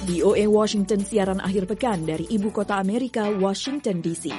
VOA Washington siaran akhir pekan dari ibu kota Amerika, Washington DC.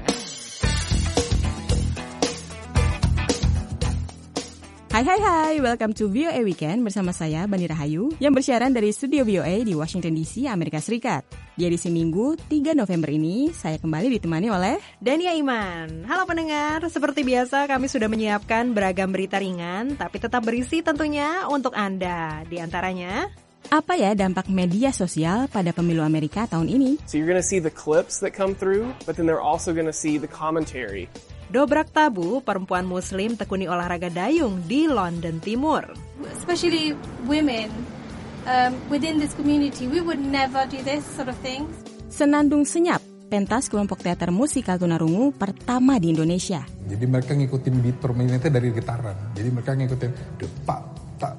Hai, welcome to VOA Weekend bersama saya, Bani Rahayu, yang bersiaran dari studio VOA di Washington DC, Amerika Serikat. Di edisi Minggu, 3 November ini, saya kembali ditemani oleh Dania Iman. Halo pendengar, seperti biasa kami sudah menyiapkan beragam berita ringan, tapi tetap berisi tentunya untuk Anda. Di antaranya, apa ya dampak media sosial pada pemilu Amerika tahun ini? So you're going to see the clips that come through, but then they're also going to see the commentary. Dobrak tabu perempuan muslim tekuni olahraga dayung di London Timur. Especially women within this community, we would never do this sort of things. Senandung Senyap, pentas kelompok teater musikal tunarungu pertama di Indonesia. Jadi mereka ngikutin beat permainannya dari getaran. Jadi mereka ngikutin depak, tak.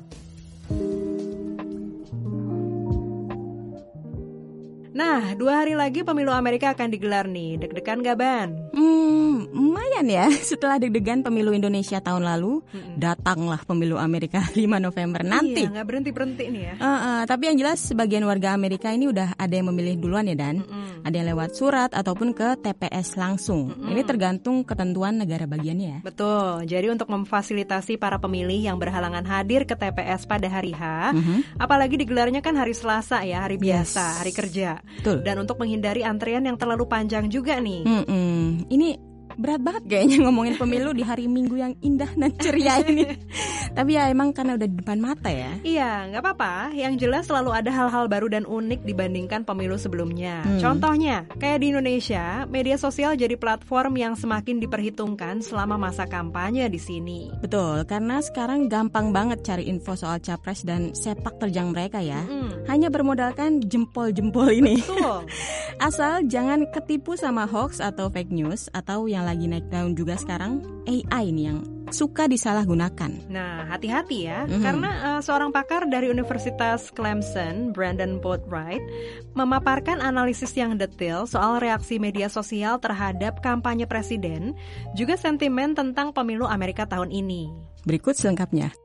Nah, 2 hari lagi pemilu Amerika akan digelar nih. Deg-degan gak, Ban? Lumayan ya. Setelah deg-degan pemilu Indonesia tahun lalu, datanglah pemilu Amerika 5 November nanti. Iya, gak berhenti-berhenti nih ya. Tapi yang jelas sebagian warga Amerika ini udah ada yang memilih duluan ya, Dan. Ada yang lewat surat ataupun ke TPS langsung. Ini tergantung ketentuan negara bagiannya ya. Betul. Jadi untuk memfasilitasi para pemilih yang berhalangan hadir ke TPS pada hari H, apalagi digelarnya kan hari Selasa ya, hari biasa, hari kerja. Betul. Dan untuk menghindari antrean yang terlalu panjang juga nih. Ini berat banget kayaknya ngomongin pemilu di hari Minggu yang indah dan ceria ini. Tapi ya emang karena udah di depan mata ya. Iya, nggak apa-apa. Yang jelas selalu ada hal-hal baru dan unik dibandingkan pemilu sebelumnya. Contohnya, kayak di Indonesia, media sosial jadi platform yang semakin diperhitungkan selama masa kampanye di sini. Betul, karena sekarang gampang banget cari info soal capres dan sepak terjang mereka ya. Hanya bermodalkan jempol-jempol ini. Betul. Asal jangan ketipu sama hoax atau fake news atau yang lagi naik daun juga sekarang, AI nih yang suka disalahgunakan. Nah, hati-hati ya, karena seorang pakar dari Universitas Clemson, Brandon Boatwright, memaparkan analisis yang detail soal reaksi media sosial terhadap kampanye presiden, juga sentimen tentang pemilu Amerika tahun ini. Berikut selengkapnya.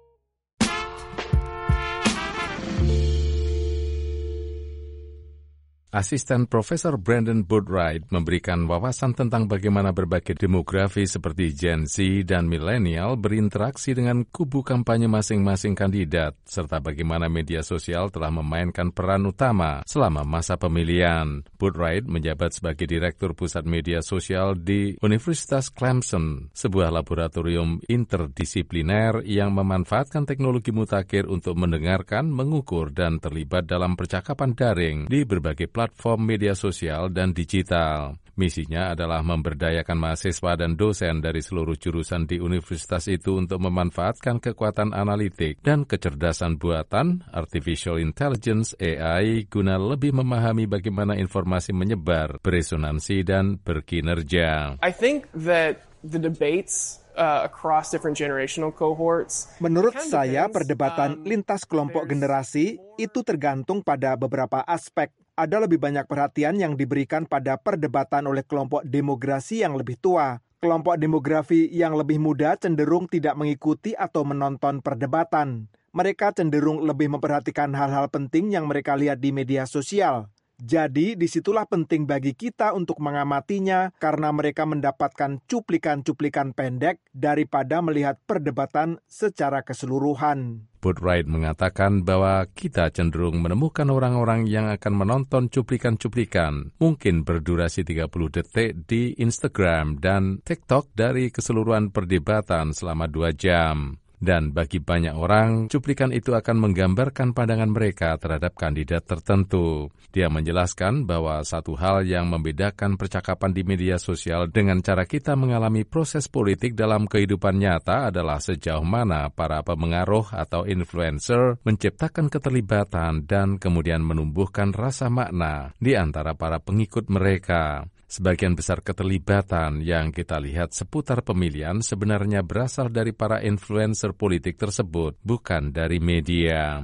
Asisten Profesor Brandon Boatwright memberikan wawasan tentang bagaimana berbagai demografi seperti Gen Z dan milenial berinteraksi dengan kubu kampanye masing-masing kandidat, serta bagaimana media sosial telah memainkan peran utama selama masa pemilihan. Boatwright menjabat sebagai Direktur Pusat Media Sosial di Universitas Clemson, sebuah laboratorium interdisipliner yang memanfaatkan teknologi mutakhir untuk mendengarkan, mengukur, dan terlibat dalam percakapan daring di berbagai platform media sosial dan digital. Misinya adalah memberdayakan mahasiswa dan dosen dari seluruh jurusan di universitas itu untuk memanfaatkan kekuatan analitik dan kecerdasan buatan, artificial intelligence (AI), guna lebih memahami bagaimana informasi menyebar, beresonansi, dan berkinerja. I think that the debates across different generational cohorts. Menurut saya, perdebatan lintas kelompok generasi itu tergantung pada beberapa aspek. Ada lebih banyak perhatian yang diberikan pada perdebatan oleh kelompok demografi yang lebih tua. Kelompok demografi yang lebih muda cenderung tidak mengikuti atau menonton perdebatan. Mereka cenderung lebih memperhatikan hal-hal penting yang mereka lihat di media sosial. Jadi, disitulah penting bagi kita untuk mengamatinya karena mereka mendapatkan cuplikan-cuplikan pendek daripada melihat perdebatan secara keseluruhan. Boatwright mengatakan bahwa kita cenderung menemukan orang-orang yang akan menonton cuplikan-cuplikan, mungkin berdurasi 30 detik di Instagram dan TikTok dari keseluruhan perdebatan selama 2 jam. Dan bagi banyak orang, cuplikan itu akan menggambarkan pandangan mereka terhadap kandidat tertentu. Dia menjelaskan bahwa satu hal yang membedakan percakapan di media sosial dengan cara kita mengalami proses politik dalam kehidupan nyata adalah sejauh mana para pemengaruh atau influencer menciptakan keterlibatan dan kemudian menumbuhkan rasa makna di antara para pengikut mereka. Sebagian besar keterlibatan yang kita lihat seputar pemilihan sebenarnya berasal dari para influencer politik tersebut, bukan dari media.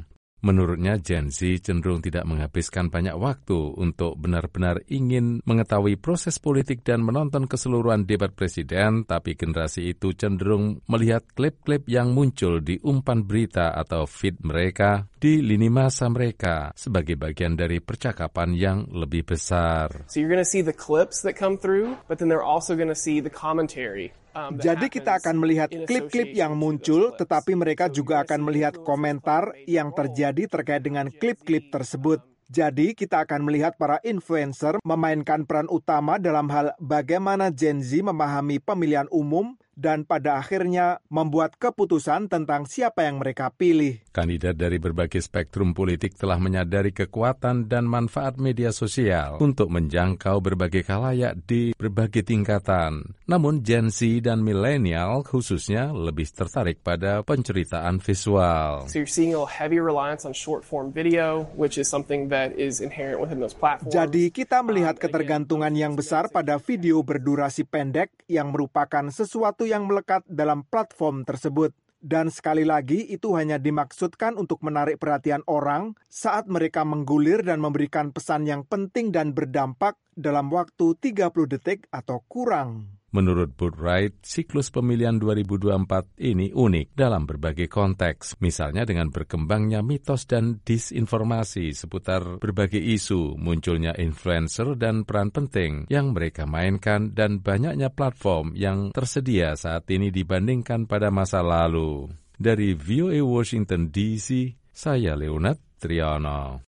Menurutnya, Gen Z cenderung tidak menghabiskan banyak waktu untuk benar-benar ingin mengetahui proses politik dan menonton keseluruhan debat presiden, tapi generasi itu cenderung melihat klip-klip yang muncul di umpan berita atau feed mereka di lini masa mereka sebagai bagian dari percakapan yang lebih besar. So you're going to see the clips that come through, but then they're also going to see the commentary. Jadi kita akan melihat klip-klip yang muncul, tetapi mereka juga akan melihat komentar yang terjadi terkait dengan klip-klip tersebut. Jadi kita akan melihat para influencer memainkan peran utama dalam hal bagaimana Gen Z memahami pemilihan umum dan pada akhirnya membuat keputusan tentang siapa yang mereka pilih. Kandidat dari berbagai spektrum politik telah menyadari kekuatan dan manfaat media sosial untuk menjangkau berbagai khalayak di berbagai tingkatan. Namun Gen Z dan milenial khususnya lebih tertarik pada penceritaan visual. So you're seeing a heavy reliance on short form video, which is something that is inherent within those platforms. Jadi kita melihat ketergantungan yang besar pada video berdurasi pendek yang merupakan sesuatu yang melekat dalam platform tersebut. Dan sekali lagi itu hanya dimaksudkan untuk menarik perhatian orang saat mereka menggulir dan memberikan pesan yang penting dan berdampak dalam waktu 30 detik atau kurang. Menurut Boatwright, siklus pemilihan 2024 ini unik dalam berbagai konteks, misalnya dengan berkembangnya mitos dan disinformasi seputar berbagai isu, munculnya influencer dan peran penting yang mereka mainkan, dan banyaknya platform yang tersedia saat ini dibandingkan pada masa lalu. Dari VOA Washington DC, saya Leonard Triano.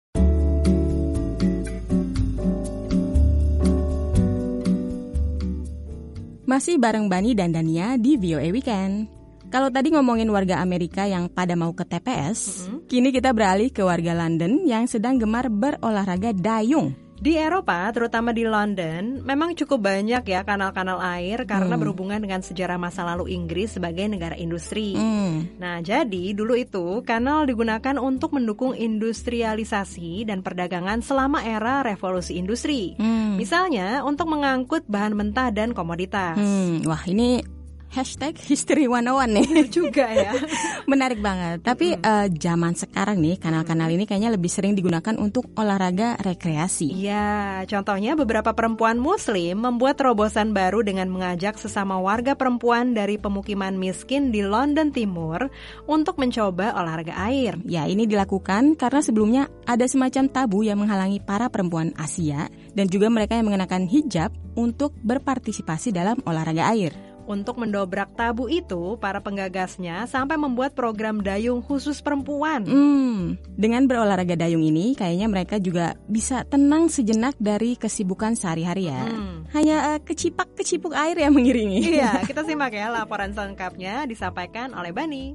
Masih bareng Bani dan Dania di VOA Weekend. Kalau tadi ngomongin warga Amerika yang pada mau ke TPS, kini kita beralih ke warga London yang sedang gemar berolahraga dayung. Di Eropa, terutama di London, memang cukup banyak ya kanal-kanal air karena berhubungan dengan sejarah masa lalu Inggris sebagai negara industri. Nah, jadi dulu itu kanal digunakan untuk mendukung industrialisasi dan perdagangan selama era revolusi industri. Misalnya untuk mengangkut bahan mentah dan komoditas. Wah, ini #History 101 nih. Juga ya. Menarik banget. Tapi zaman sekarang nih kanal-kanal ini kayaknya lebih sering digunakan untuk olahraga rekreasi. Iya, contohnya beberapa perempuan muslim membuat terobosan baru dengan mengajak sesama warga perempuan dari pemukiman miskin di London Timur untuk mencoba olahraga air. Ya, ini dilakukan karena sebelumnya ada semacam tabu yang menghalangi para perempuan Asia dan juga mereka yang mengenakan hijab untuk berpartisipasi dalam olahraga air. Untuk mendobrak tabu itu, para penggagasnya sampai membuat program dayung khusus perempuan. Dengan berolahraga dayung ini, kayaknya mereka juga bisa tenang sejenak dari kesibukan sehari-hari ya. Hanya kecipak-kecipuk air yang mengiringi. Iya, kita simak ya laporan selengkapnya disampaikan oleh Bani.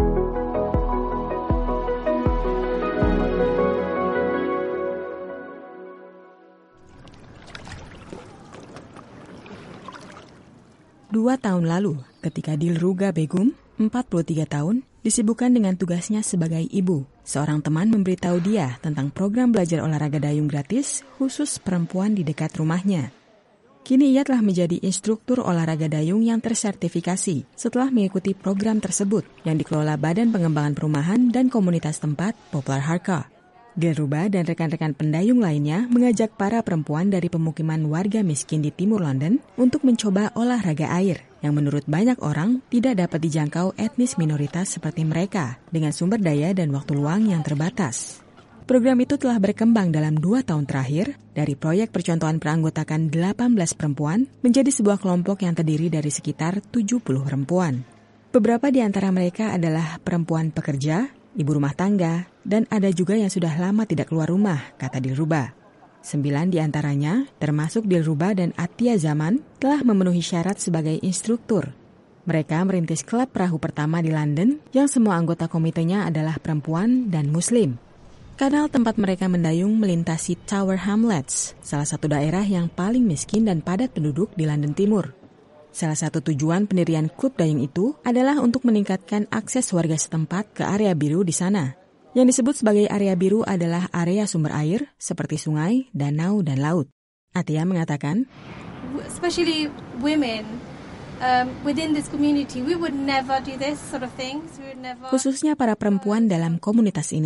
Dua tahun lalu, ketika Dilruga Begum, 43 tahun, disibukkan dengan tugasnya sebagai ibu, seorang teman memberitahu dia tentang program belajar olahraga dayung gratis khusus perempuan di dekat rumahnya. Kini ia telah menjadi instruktur olahraga dayung yang tersertifikasi setelah mengikuti program tersebut yang dikelola Badan Pengembangan Perumahan dan Komunitas Tempat Poplar Harka. Dilruba dan rekan-rekan pendayung lainnya mengajak para perempuan dari pemukiman warga miskin di timur London untuk mencoba olahraga air yang menurut banyak orang tidak dapat dijangkau etnis minoritas seperti mereka dengan sumber daya dan waktu luang yang terbatas. Program itu telah berkembang dalam 2 tahun terakhir dari proyek percontohan peranggotakan 18 perempuan menjadi sebuah kelompok yang terdiri dari sekitar 70 perempuan. Beberapa di antara mereka adalah perempuan pekerja, ibu rumah tangga, dan ada juga yang sudah lama tidak keluar rumah, kata Dilruba. 9 di antaranya, termasuk Dilruba dan Atia Zaman, telah memenuhi syarat sebagai instruktur. Mereka merintis klub perahu pertama di London yang semua anggota komitenya adalah perempuan dan muslim. Kanal tempat mereka mendayung melintasi Tower Hamlets, salah satu daerah yang paling miskin dan padat penduduk di London Timur. Salah satu tujuan pendirian klub dayung itu adalah untuk meningkatkan akses warga setempat ke area biru di sana. Yang disebut sebagai area biru adalah area sumber air seperti sungai, danau, dan laut. Atia mengatakan, especially women within this community, we would never do this sort of things. Khususnya para perempuan dalam komunitas ini,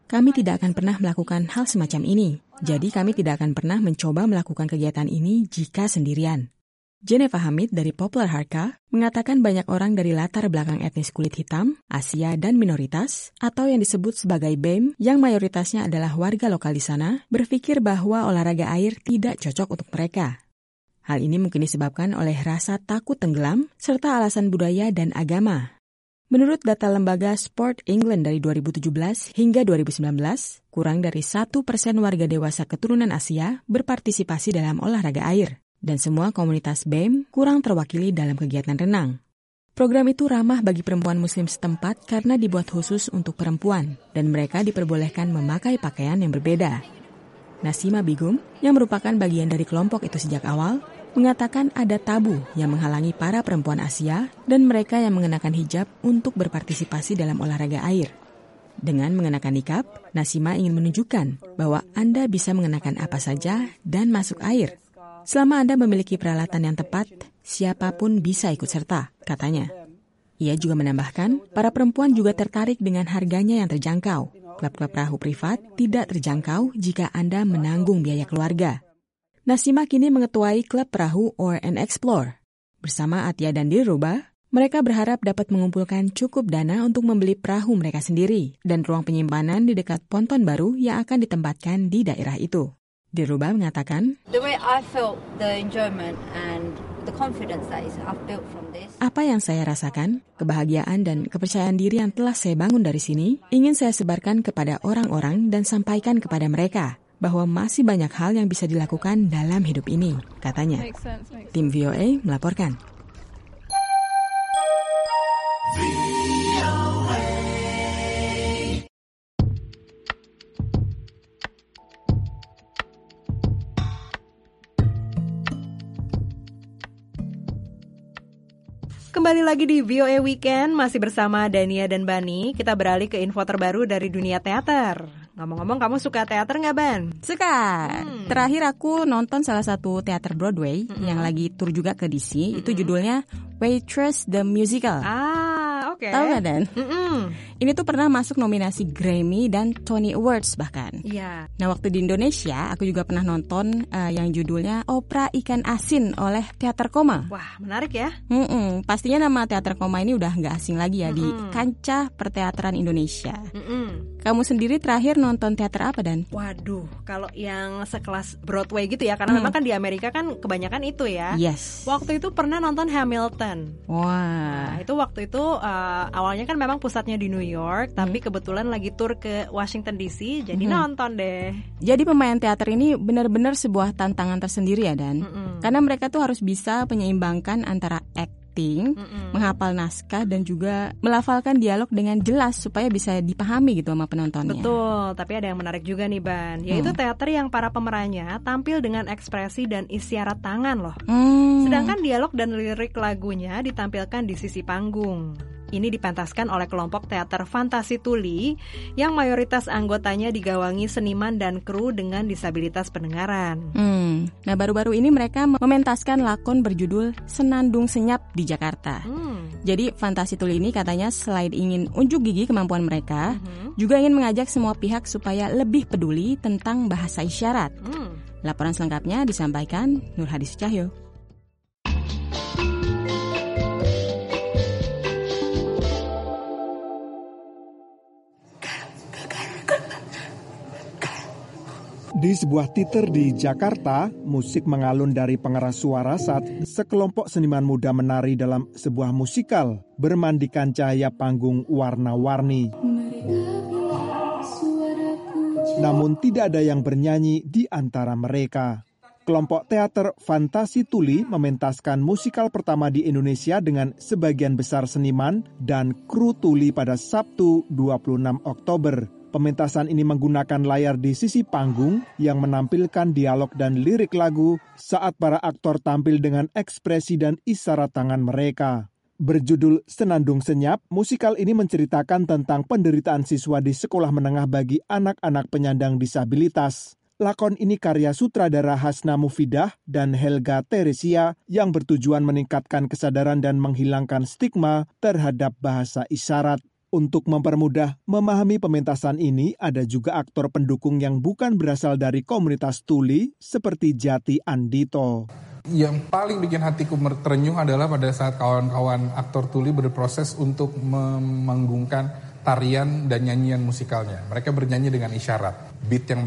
kami tidak akan pernah melakukan hal semacam ini. Jadi kami tidak akan pernah mencoba melakukan kegiatan ini jika sendirian. Jeneva Hamid dari Popular Harka mengatakan banyak orang dari latar belakang etnis kulit hitam, Asia, dan minoritas, atau yang disebut sebagai BEM, yang mayoritasnya adalah warga lokal di sana, berpikir bahwa olahraga air tidak cocok untuk mereka. Hal ini mungkin disebabkan oleh rasa takut tenggelam, serta alasan budaya dan agama. Menurut data lembaga Sport England dari 2017 hingga 2019, kurang dari 1% warga dewasa keturunan Asia berpartisipasi dalam olahraga air, dan semua komunitas BEM kurang terwakili dalam kegiatan renang. Program itu ramah bagi perempuan muslim setempat karena dibuat khusus untuk perempuan, dan mereka diperbolehkan memakai pakaian yang berbeda. Nasima Bigum, yang merupakan bagian dari kelompok itu sejak awal, mengatakan ada tabu yang menghalangi para perempuan Asia dan mereka yang mengenakan hijab untuk berpartisipasi dalam olahraga air. Dengan mengenakan nikab, Nasima ingin menunjukkan bahwa Anda bisa mengenakan apa saja dan masuk air. Selama Anda memiliki peralatan yang tepat, siapapun bisa ikut serta, katanya. Ia juga menambahkan, para perempuan juga tertarik dengan harganya yang terjangkau. Klub-klub perahu privat tidak terjangkau jika Anda menanggung biaya keluarga. Nasima kini mengetuai klub perahu Oar and Explore. Bersama Atia dan Dilruba, mereka berharap dapat mengumpulkan cukup dana untuk membeli perahu mereka sendiri dan ruang penyimpanan di dekat ponton baru yang akan ditempatkan di daerah itu. Dilruba mengatakan, apa yang saya rasakan, kebahagiaan dan kepercayaan diri yang telah saya bangun dari sini, ingin saya sebarkan kepada orang-orang dan sampaikan kepada mereka bahwa masih banyak hal yang bisa dilakukan dalam hidup ini, katanya. Tim VOA melaporkan. Kembali lagi di VOA Weekend, masih bersama Dania dan Bani. Kita beralih ke info terbaru dari dunia teater. Ngomong-ngomong, kamu suka teater nggak, Ban? Suka. Terakhir aku nonton salah satu teater Broadway yang lagi tur juga ke DC. Itu judulnya Waitress the Musical. Oke. Tahu nggak, Dan? Ini tuh pernah masuk nominasi Grammy dan Tony Awards bahkan. Iya. Nah, waktu di Indonesia, aku juga pernah nonton yang judulnya Opera Ikan Asin oleh Teater Koma. Wah, menarik ya. Pastinya nama Teater Koma ini udah nggak asing lagi ya di kancah perteateran Indonesia. Kamu sendiri terakhir nonton teater apa, Dan? Waduh, kalau yang sekelas Broadway gitu ya, karena memang kan di Amerika kan kebanyakan itu ya. Yes. Waktu itu pernah nonton Hamilton. Wah. Nah, itu waktu itu awalnya kan memang pusatnya di New York, tapi kebetulan lagi tur ke Washington DC, jadi nonton deh. Jadi pemain teater ini benar-benar sebuah tantangan tersendiri ya, Dan. Karena mereka tuh harus bisa menyeimbangkan antara acting, menghafal naskah, dan juga melafalkan dialog dengan jelas supaya bisa dipahami gitu sama penontonnya. Betul, tapi ada yang menarik juga nih, Ban, yaitu teater yang para pemerannya tampil dengan ekspresi dan isyarat tangan loh. Sedangkan dialog dan lirik lagunya ditampilkan di sisi panggung. Ini dipentaskan oleh kelompok teater Fantasi Tuli yang mayoritas anggotanya digawangi seniman dan kru dengan disabilitas pendengaran. Nah, baru-baru ini mereka mementaskan lakon berjudul Senandung Senyap di Jakarta. Jadi Fantasi Tuli ini katanya selain ingin unjuk gigi kemampuan mereka, juga ingin mengajak semua pihak supaya lebih peduli tentang bahasa isyarat. Laporan selengkapnya disampaikan Nur Hadi Sucahyo. Di sebuah teater di Jakarta, musik mengalun dari pengeras suara saat sekelompok seniman muda menari dalam sebuah musikal bermandikan cahaya panggung warna-warni. Namun tidak ada yang bernyanyi di antara mereka. Kelompok teater Fantasi Tuli mementaskan musikal pertama di Indonesia dengan sebagian besar seniman dan kru tuli pada Sabtu 26 Oktober. Pementasan ini menggunakan layar di sisi panggung yang menampilkan dialog dan lirik lagu saat para aktor tampil dengan ekspresi dan isyarat tangan mereka. Berjudul Senandung Senyap, musikal ini menceritakan tentang penderitaan siswa di sekolah menengah bagi anak-anak penyandang disabilitas. Lakon ini karya sutradara Hasna Mufidah dan Helga Teresia yang bertujuan meningkatkan kesadaran dan menghilangkan stigma terhadap bahasa isyarat. Untuk mempermudah memahami pementasan ini, ada juga aktor pendukung yang bukan berasal dari komunitas tuli seperti Jati Andito. Yang paling bikin hatiku terenyuh adalah pada saat kawan-kawan aktor tuli berproses untuk memanggungkan tarian dan nyanyian musikalnya. Mereka bernyanyi dengan isyarat. Beat yang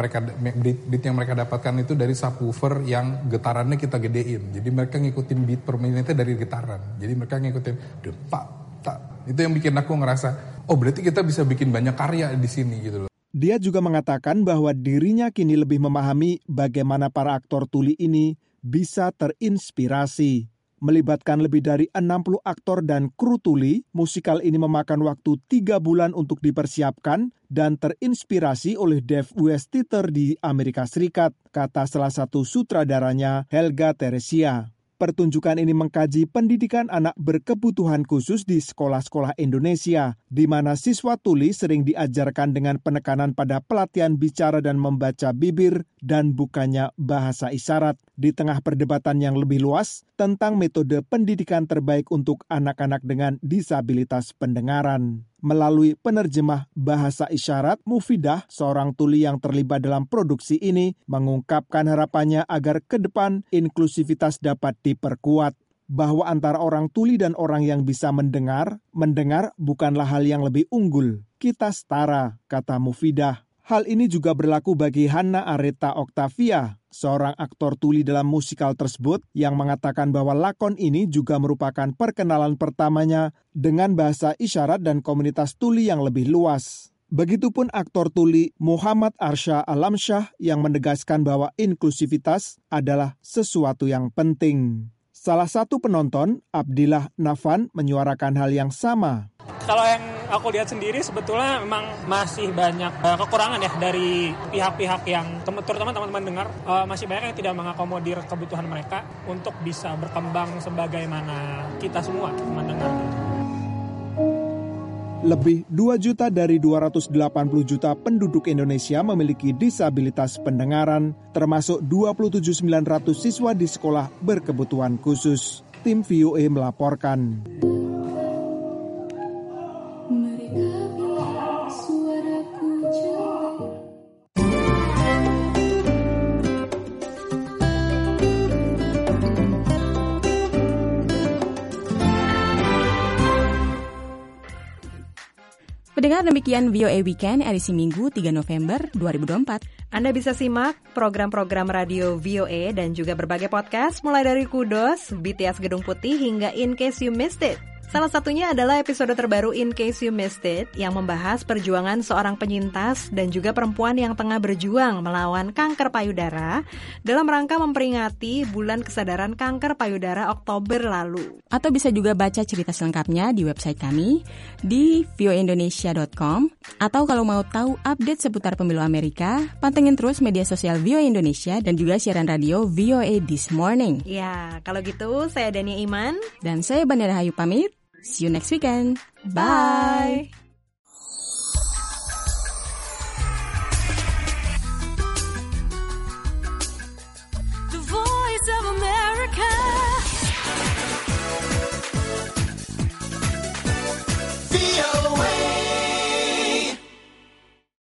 mereka dapatkan itu dari subwoofer yang getarannya kita gedein. Jadi mereka ngikutin beat permainannya dari getaran. Jadi mereka ngikutin depak tak. Itu yang bikin aku ngerasa, oh berarti kita bisa bikin banyak karya di sini gitu loh. Dia juga mengatakan bahwa dirinya kini lebih memahami bagaimana para aktor tuli ini bisa terinspirasi. Melibatkan lebih dari 60 aktor dan kru tuli, musikal ini memakan waktu 3 bulan untuk dipersiapkan dan terinspirasi oleh Dave West Theater di Amerika Serikat, kata salah satu sutradaranya Helga Teresia. Pertunjukan ini mengkaji pendidikan anak berkebutuhan khusus di sekolah-sekolah Indonesia, di mana siswa tuli sering diajarkan dengan penekanan pada pelatihan bicara dan membaca bibir dan bukannya bahasa isyarat. Di tengah perdebatan yang lebih luas tentang metode pendidikan terbaik untuk anak-anak dengan disabilitas pendengaran. Melalui penerjemah bahasa isyarat, Mufidah, seorang tuli yang terlibat dalam produksi ini, mengungkapkan harapannya agar ke depan inklusivitas dapat diperkuat. Bahwa antara orang tuli dan orang yang bisa mendengar bukanlah hal yang lebih unggul. Kita setara, kata Mufidah. Hal ini juga berlaku bagi Hannah Areta Octavia, seorang aktor tuli dalam musikal tersebut yang mengatakan bahwa lakon ini juga merupakan perkenalan pertamanya dengan bahasa isyarat dan komunitas tuli yang lebih luas. Begitupun aktor tuli Muhammad Arsha Alamsyah yang menegaskan bahwa inklusivitas adalah sesuatu yang penting. Salah satu penonton, Abdillah Nafan, menyuarakan hal yang sama. Kalau yang aku lihat sendiri sebetulnya memang masih banyak kekurangan ya dari pihak-pihak yang terutama teman-teman dengar, masih banyak yang tidak mengakomodir kebutuhan mereka untuk bisa berkembang sebagaimana kita semua mendengar. Lebih 2 juta dari 280 juta penduduk Indonesia memiliki disabilitas pendengaran, termasuk 27.900 siswa di sekolah berkebutuhan khusus. Tim VOA melaporkan. Pendengar, demikian VOA Weekend edisi Minggu 3 November 2024. Anda bisa simak program-program radio VOA dan juga berbagai podcast mulai dari Kudos, BTS Gedung Putih hingga In Case You Missed It. Salah satunya adalah episode terbaru In Case You Missed It yang membahas perjuangan seorang penyintas dan juga perempuan yang tengah berjuang melawan kanker payudara dalam rangka memperingati Bulan Kesadaran Kanker Payudara Oktober lalu. Atau bisa juga baca cerita selengkapnya di website kami di voaindonesia.com. Atau kalau mau tahu update seputar pemilu Amerika, pantengin terus media sosial VOA Indonesia dan juga siaran radio VOA This Morning. Ya, kalau gitu saya Dania Iman dan saya Bandara Hayu pamit. See you next weekend. Bye.